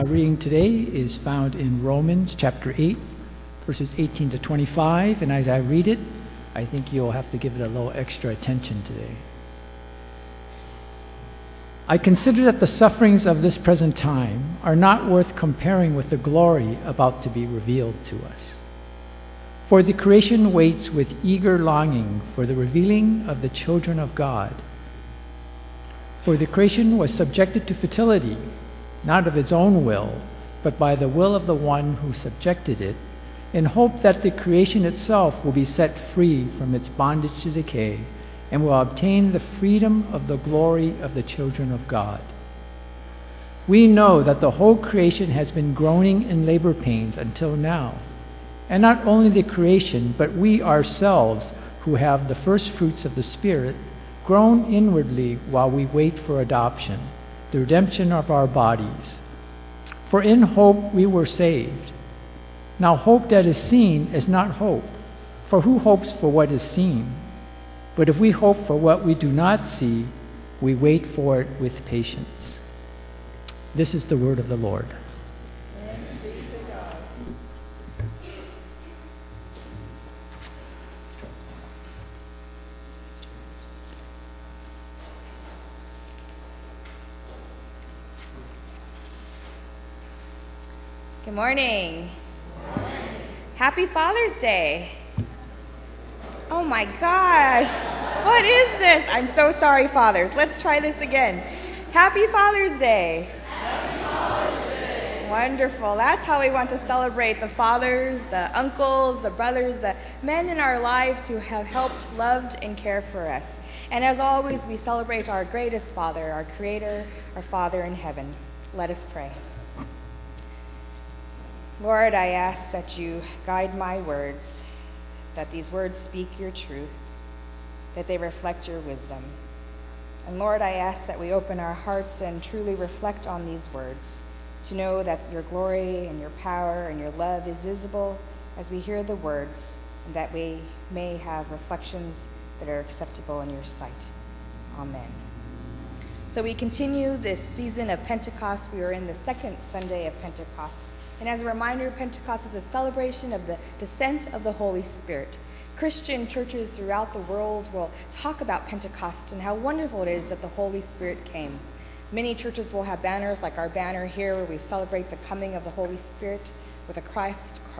Our reading today is found in Romans chapter 8, verses 18 to 25, and as I read it, I think you'll have to give it a little extra attention today. I consider that the sufferings of this present time are not worth comparing with the glory about to be revealed to us. For the creation waits with eager longing for the revealing of the children of God. For the creation was subjected to futility, not of its own will, but by the will of the one who subjected it, in hope that the creation itself will be set free from its bondage to decay and will obtain the freedom of the glory of the children of God. We know that the whole creation has been groaning in labor pains until now, and not only the creation, but we ourselves, who have the first fruits of the Spirit, groan inwardly while we wait for adoption, the redemption of our bodies. For in hope we were saved. Now hope that is seen is not hope, for who hopes for what is seen? But if we hope for what we do not see, we wait for it with patience. This is the word of the Lord. Thanks be to God. Good morning. Happy Father's Day. Oh my gosh. What is this? I'm so sorry, fathers. Let's try this again. Happy Father's Day. Happy Father's Day. Wonderful. That's how we want to celebrate the fathers, the uncles, the brothers, the men in our lives who have helped, loved, and cared for us. And as always, we celebrate our greatest Father, our Creator, our Father in heaven. Let us pray. Lord, I ask that you guide my words, that these words speak your truth, that they reflect your wisdom. And Lord, I ask that we open our hearts and truly reflect on these words, to know that your glory and your power and your love is visible as we hear the words, and that we may have reflections that are acceptable in your sight. Amen. So we continue this season of Pentecost. We are in the second Sunday of Pentecost. And as a reminder, Pentecost is a celebration of the descent of the Holy Spirit. Christian churches throughout the world will talk about Pentecost and how wonderful it is that the Holy Spirit came. Many churches will have banners like our banner here where we celebrate the coming of the Holy Spirit with a cross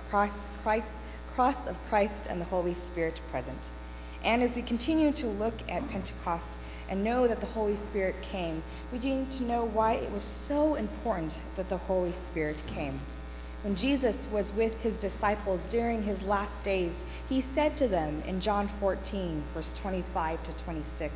of Christ and the Holy Spirit present. And as we continue to look at Pentecost and know that the Holy Spirit came, we need to know why it was so important that the Holy Spirit came. When Jesus was with his disciples during his last days, he said to them in John 14, verse 25 to 26,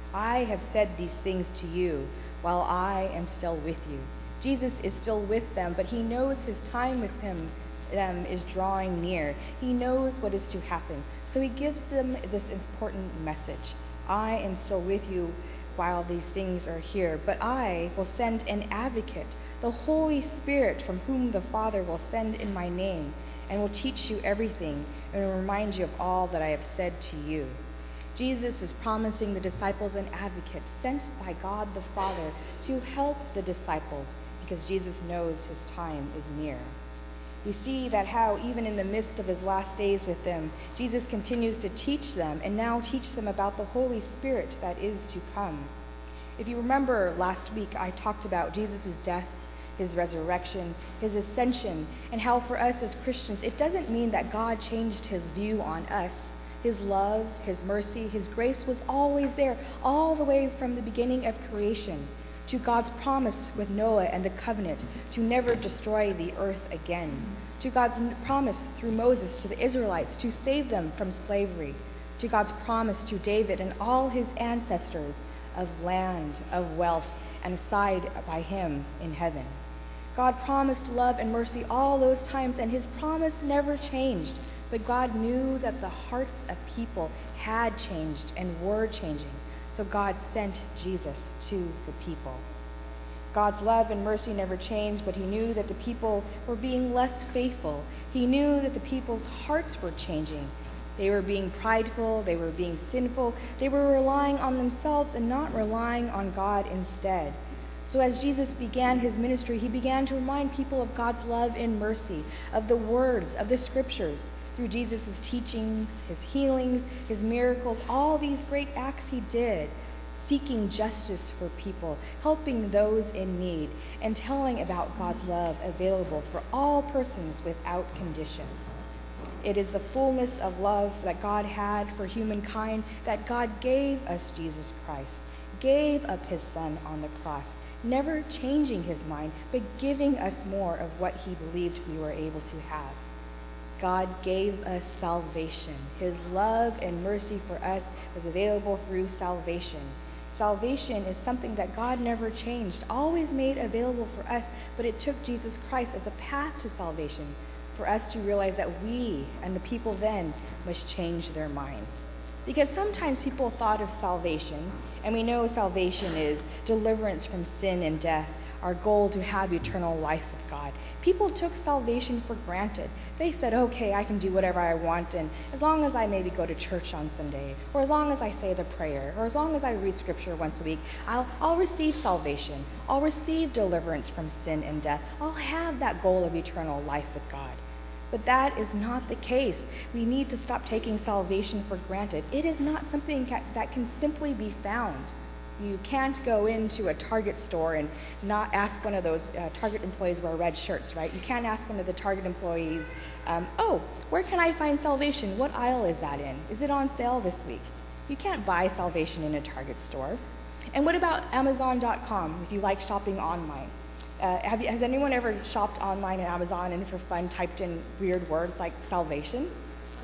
I have said these things to you while I am still with you. Jesus is still with them, but he knows his time with them is drawing near. He knows what is to happen. So he gives them this important message. I am still with you while these things are here, but I will send an advocate, the Holy Spirit, from whom the Father will send in my name, and will teach you everything, and will remind you of all that I have said to you. Jesus is promising the disciples an advocate sent by God the Father to help the disciples, because Jesus knows his time is near. We see that how even in the midst of his last days with them, Jesus continues to teach them, and now teach them about the Holy Spirit that is to come. If you remember last week, I talked about Jesus' death, his resurrection, his ascension, and how for us as Christians, it doesn't mean that God changed his view on us. His love, his mercy, his grace was always there, all the way from the beginning of creation, to God's promise with Noah and the covenant to never destroy the earth again, to God's promise through Moses to the Israelites to save them from slavery, to God's promise to David and all his ancestors of land, of wealth, and assigned by him in heaven. God promised love and mercy all those times, and his promise never changed. But God knew that the hearts of people had changed and were changing. So God sent Jesus to the people. God's love and mercy never changed, but he knew that the people were being less faithful. He knew that the people's hearts were changing. They were being prideful, they were being sinful, they were relying on themselves and not relying on God instead. So as Jesus began his ministry, he began to remind people of God's love and mercy, of the words, of the scriptures, through Jesus' teachings, his healings, his miracles, all these great acts he did, seeking justice for people, helping those in need, and telling about God's love available for all persons without condition. It is the fullness of love that God had for humankind that God gave us Jesus Christ, gave up his Son on the cross, never changing his mind, but giving us more of what he believed we were able to have. God gave us salvation. His love and mercy for us was available through salvation. Salvation is something that God never changed, always made available for us, but it took Jesus Christ as a path to salvation for us to realize that we and the people then must change their minds. Because sometimes people thought of salvation, and we know salvation is deliverance from sin and death, our goal to have eternal life with God. People took salvation for granted. They said, okay, I can do whatever I want, and as long as I maybe go to church on Sunday, or as long as I say the prayer, or as long as I read scripture once a week, I'll receive salvation. I'll receive deliverance from sin and death. I'll have that goal of eternal life with God. But that is not the case. We need to stop taking salvation for granted. It is not something that can simply be found. You can't go into a Target store and not ask one of those Target employees who wear red shirts, right? You can't ask one of the Target employees, where can I find salvation? What aisle is that in? Is it on sale this week? You can't buy salvation in a Target store. And what about Amazon.com, if you like shopping online? Has anyone ever shopped online at Amazon and for fun typed in weird words like salvation?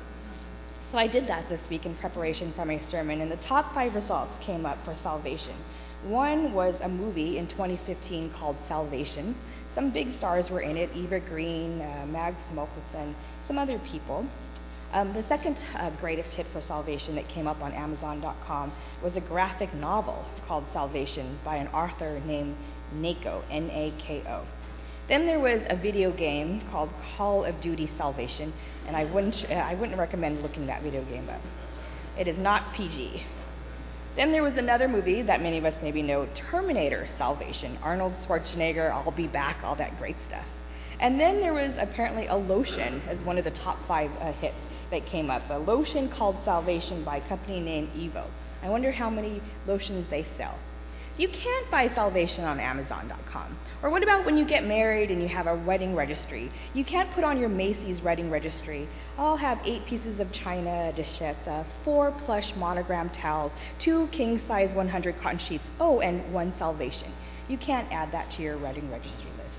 So I did that this week in preparation for my sermon, and the top 5 results came up for salvation. One was a movie in 2015 called Salvation. Some big stars were in it, Eva Green, Mads Mikkelsen, some other people. The second greatest hit for salvation that came up on Amazon.com was a graphic novel called Salvation by an author named Nako, N-A-K-O. Then there was a video game called Call of Duty Salvation, and I wouldn't recommend looking that video game up. It is not PG. Then there was another movie that many of us maybe know, Terminator Salvation. Arnold Schwarzenegger, I'll be back, all that great stuff. And then there was apparently a lotion as one of the top 5 hits that came up, a lotion called Salvation by a company named Evo. I wonder how many lotions they sell. You can't buy salvation on Amazon.com. Or what about when you get married and you have a wedding registry? You can't put on your Macy's wedding registry, I'll have 8 pieces of china, duchesse, 4 plush monogram towels, 2 king-size 100 cotton sheets, and 1 salvation. You can't add that to your wedding registry list.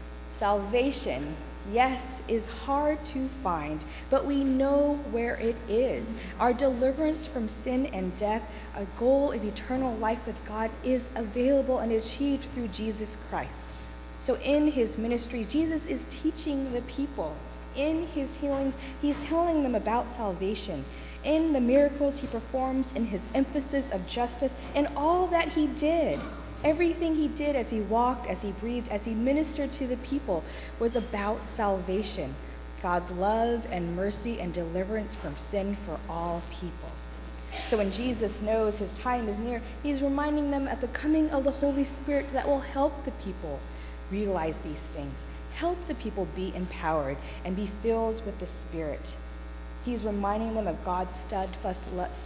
Salvation, yes, is hard to find, but we know where it is. Our deliverance from sin and death, a goal of eternal life with God, is available and achieved through Jesus Christ. So in his ministry, Jesus is teaching the people. In his healings, he's telling them about salvation. In the miracles he performs, in his emphasis of justice, in all that he did. Everything he did as he walked, as he breathed, as he ministered to the people was about salvation, God's love and mercy and deliverance from sin for all people. So when Jesus knows his time is near, he's reminding them of the coming of the Holy Spirit that will help the people realize these things, help the people be empowered and be filled with the Spirit. He's reminding them of God's steadfast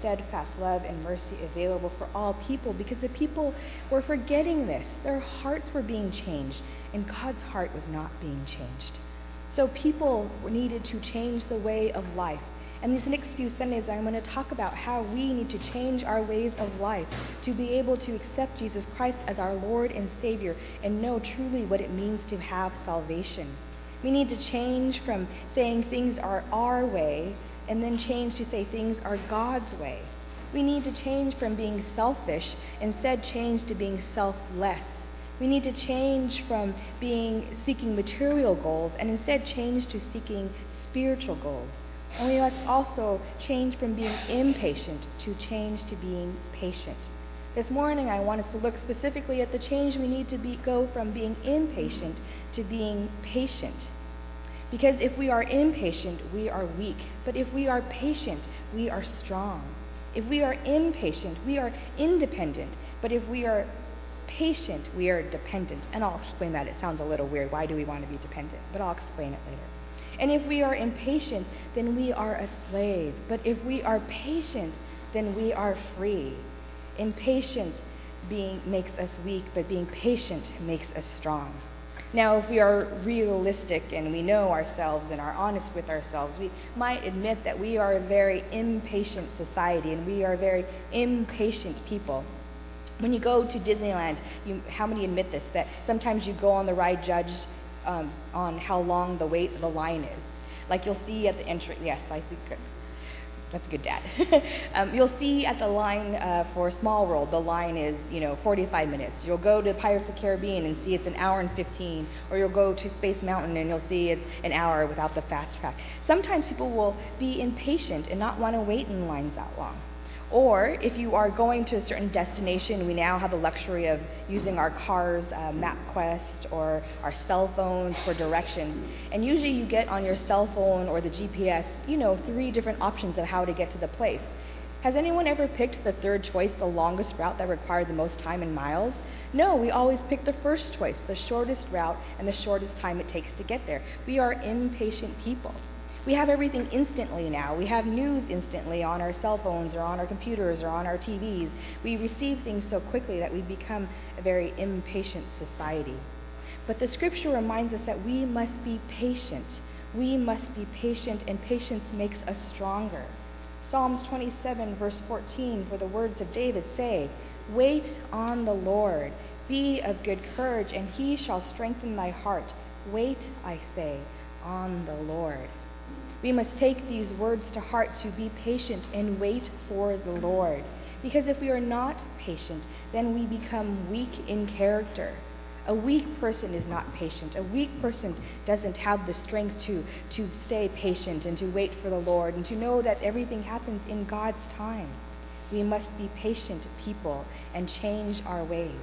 love and mercy available for all people, because the people were forgetting this. Their hearts were being changed, and God's heart was not being changed. So people needed to change the way of life. And these next few Sundays, I'm going to talk about how we need to change our ways of life to be able to accept Jesus Christ as our Lord and Savior and know truly what it means to have salvation. We need to change from saying things are our way and then change to say things are God's way. We need to change from being selfish, instead change to being selfless. We need to change from seeking material goals and instead change to seeking spiritual goals. And we must also change from being impatient to change to being patient. This morning I want us to look specifically at the change we need to go from being impatient to being patient. Because if we are impatient, we are weak. But if we are patient, we are strong. If we are impatient, we are independent. But if we are patient, we are dependent. And I'll explain that. It sounds a little weird. Why do we want to be dependent? But I'll explain it later. And if we are impatient, then we are a slave. But if we are patient, then we are free. Impatience makes us weak, but being patient makes us strong. Now, if we are realistic and we know ourselves and are honest with ourselves, we might admit that we are a very impatient society and we are very impatient people. When you go to Disneyland, how many admit this, that sometimes you go on the ride judged on how long the wait of the line is? Like you'll see at the entrance, yes, I see, good. That's a good dad. You'll see at the line for Small World, the line is, 45 minutes. You'll go to Pirates of the Caribbean and see it's an hour and 15. Or you'll go to Space Mountain and you'll see it's an hour without the fast track. Sometimes people will be impatient and not want to wait in lines that long. Or if you are going to a certain destination, we now have the luxury of using our cars, MapQuest, or our cell phones for directions. And usually you get on your cell phone or the GPS, 3 different options of how to get to the place. Has anyone ever picked the third choice, the longest route that required the most time in miles? No, we always pick the first choice, the shortest route and the shortest time it takes to get there. We are impatient people. We have everything instantly now. We have news instantly on our cell phones or on our computers or on our TVs. We receive things so quickly that we become a very impatient society. But the scripture reminds us that we must be patient. We must be patient, and patience makes us stronger. Psalms 27, verse 14, for the words of David say, "Wait on the Lord, be of good courage, and he shall strengthen thy heart. Wait, I say, on the Lord." We must take these words to heart to be patient and wait for the Lord. Because if we are not patient, then we become weak in character. A weak person is not patient. A weak person doesn't have the strength to stay patient and to wait for the Lord and to know that everything happens in God's time. We must be patient people and change our ways.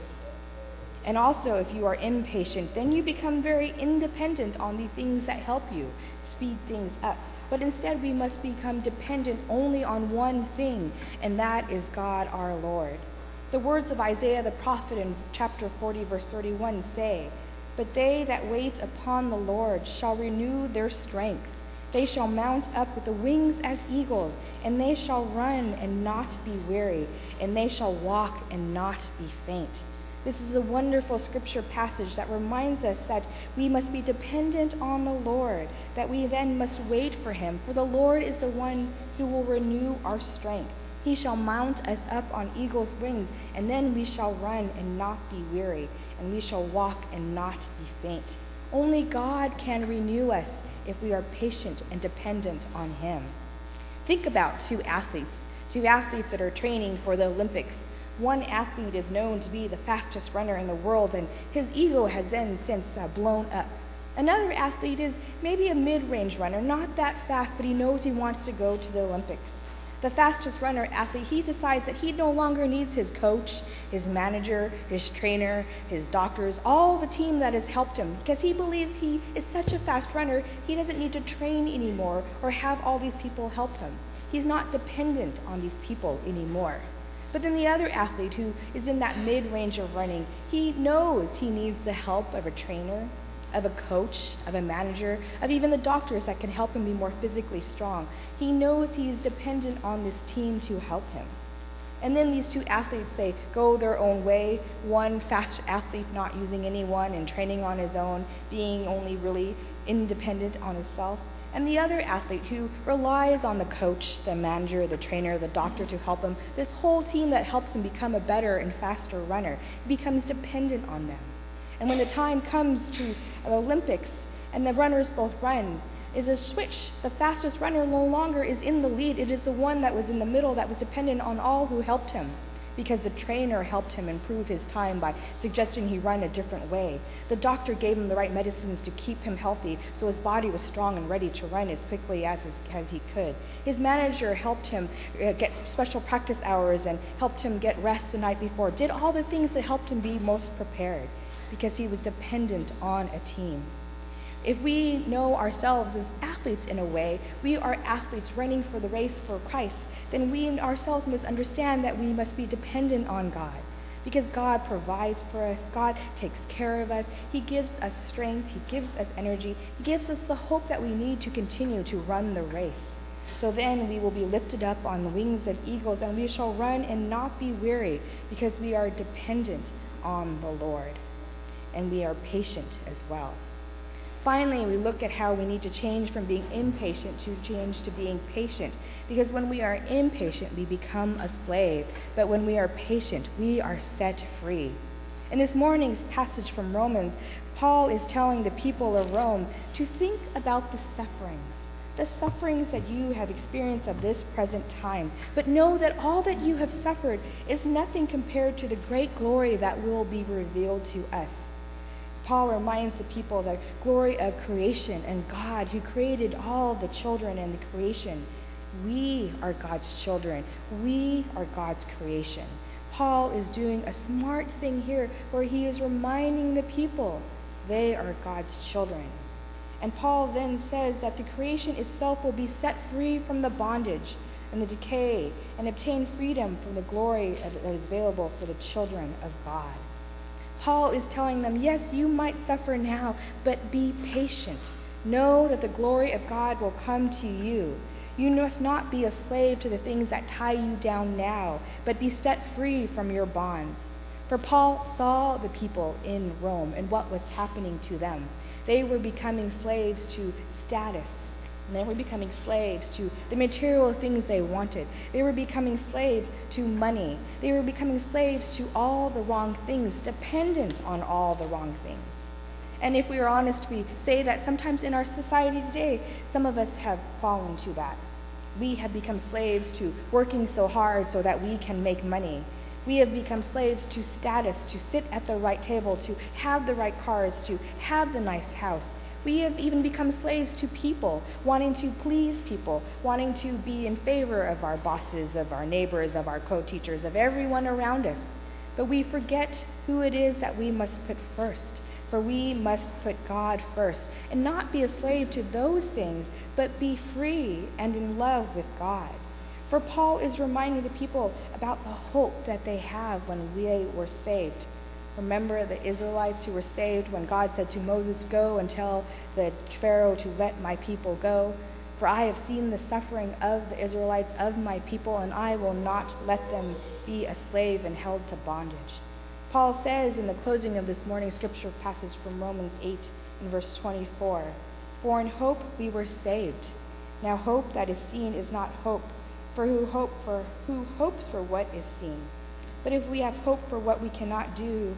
And also, if you are impatient, then you become very independent on the things that help you speed things up. But instead, we must become dependent only on one thing, and that is God our Lord. The words of Isaiah the prophet in chapter 40, verse 31 say, "But they that wait upon the Lord shall renew their strength. They shall mount up with the wings as eagles, and they shall run and not be weary, and they shall walk and not be faint." This is a wonderful scripture passage that reminds us that we must be dependent on the Lord, that we then must wait for him, for the Lord is the one who will renew our strength. He shall mount us up on eagle's wings, and then we shall run and not be weary, and we shall walk and not be faint. Only God can renew us if we are patient and dependent on him. Think about two athletes that are training for the Olympics. One athlete is known to be the fastest runner in the world, and his ego has then since blown up. Another athlete is maybe a mid-range runner, not that fast, but he knows he wants to go to the Olympics. The fastest runner athlete, he decides that he no longer needs his coach, his manager, his trainer, his doctors, all the team that has helped him, because he believes he is such a fast runner, he doesn't need to train anymore or have all these people help him. He's not dependent on these people anymore. But then the other athlete who is in that mid-range of running, he knows he needs the help of a trainer, of a coach, of a manager, of even the doctors that can help him be more physically strong. He knows he is dependent on this team to help him. And then these two athletes, they go their own way. One fast athlete not using anyone and training on his own, being only really independent on himself. And the other athlete who relies on the coach, the manager, the trainer, the doctor to help him, this whole team that helps him become a better and faster runner, he becomes dependent on them. And when the time comes to the Olympics and the runners both run, is a switch. The fastest runner no longer is in the lead. It is the one that was in the middle that was dependent on all who helped him, because the trainer helped him improve his time by suggesting he run a different way. The doctor gave him the right medicines to keep him healthy so his body was strong and ready to run as quickly as he could. His manager helped him get special practice hours and helped him get rest the night before, did all the things that helped him be most prepared, because he was dependent on a team. If we know ourselves as athletes in a way, we are athletes running for the race for Christ, then we ourselves must understand that we must be dependent on God, Because God provides for us, God takes care of us, He gives us strength, He gives us energy, He gives us the hope that we need to continue to run the race. So then we will be lifted up on the wings of eagles, and we shall run and not be weary, because we are dependent on the Lord. And we are patient as well. Finally, we look at how we need to change from being impatient to change to being patient. Because when we are impatient, we become a slave. But when we are patient, we are set free. In this morning's passage from Romans, Paul is telling the people of Rome to think about the sufferings that you have experienced of this present time. But know that all that you have suffered is nothing compared to the great glory that will be revealed to us. Paul reminds the people of the glory of creation and God who created all the children in the creation. We are God's children. We are God's creation. Paul is doing a smart thing here where he is reminding the people they are God's children. And Paul then says that the creation itself will be set free from the bondage and the decay and obtain freedom from the glory that is available for the children of God. Paul is telling them, yes, you might suffer now, but be patient. Know that the glory of God will come to you. You must not be a slave to the things that tie you down now, but be set free from your bonds. For Paul saw the people in Rome and what was happening to them. They were becoming slaves to status. And they were becoming slaves to the material things they wanted. They were becoming slaves to money. They were becoming slaves to all the wrong things, dependent on all the wrong things. And if we are honest, we say that sometimes in our society today, some of us have fallen to that. We have become slaves to working so hard so that we can make money. We have become slaves to status, to sit at the right table, to have the right cars, to have the nice house. We have even become slaves to people, wanting to please people, wanting to be in favor of our bosses, of our neighbors, of our co-teachers, of everyone around us. But we forget who it is that we must put first. For we must put God first and not be a slave to those things, but be free and in love with God. For Paul is reminding the people about the hope that they have when they were saved. Remember the Israelites who were saved when God said to Moses, "Go and tell the Pharaoh to let my people go. For I have seen the suffering of the Israelites, of my people, and I will not let them be a slave and held to bondage." Paul says in the closing of this morning's scripture passage from Romans 8 in verse 24, "For in hope we were saved. Now hope that is seen is not hope, for who hopes for what is seen? But if we have hope for what we cannot do,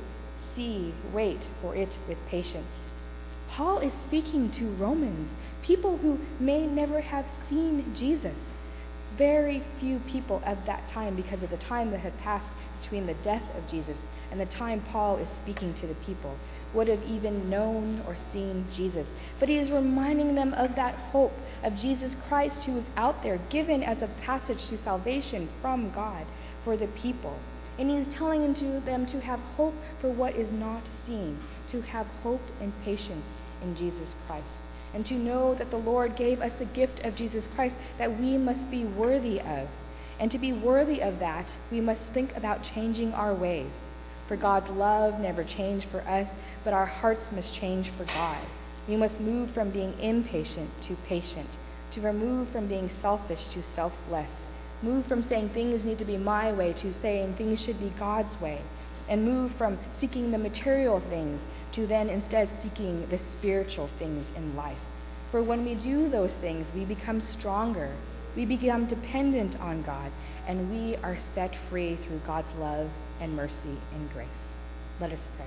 wait for it with patience." Paul is speaking to Romans, people who may never have seen Jesus. Very few people at that time, because of the time that had passed between the death of Jesus and the time Paul is speaking to the people, would have even known or seen Jesus. But he is reminding them of that hope of Jesus Christ, who is out there, given as a passage to salvation from God for the people. And he is telling them to have hope for what is not seen, to have hope and patience in Jesus Christ, and to know that the Lord gave us the gift of Jesus Christ that we must be worthy of. And to be worthy of that, we must think about changing our ways. For God's love never changed for us, but our hearts must change for God. We must move from being impatient to patient, to remove from being selfish to selfless, move from saying things need to be my way to saying things should be God's way, and move from seeking the material things to then instead seeking the spiritual things in life. For when we do those things, we become stronger, we become dependent on God, and we are set free through God's love and mercy and grace. Let us pray.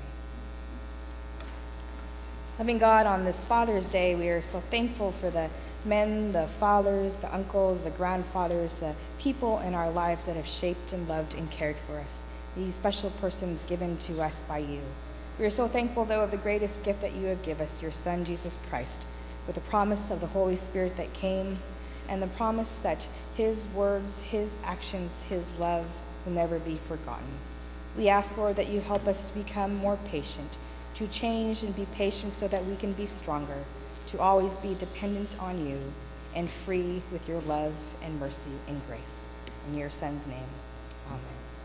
Loving God, on this Father's Day, we are so thankful for the men, the fathers, the uncles, the grandfathers, the people in our lives that have shaped and loved and cared for us, these special persons given to us by you. We are so thankful, though, of the greatest gift that you have given us, your Son, Jesus Christ, with the promise of the Holy Spirit that came, and the promise that his words, his actions, his love will never be forgotten. We ask, Lord, that you help us to become more patient, to change and be patient so that we can be stronger, to always be dependent on you and free with your love and mercy and grace. In your Son's name, amen.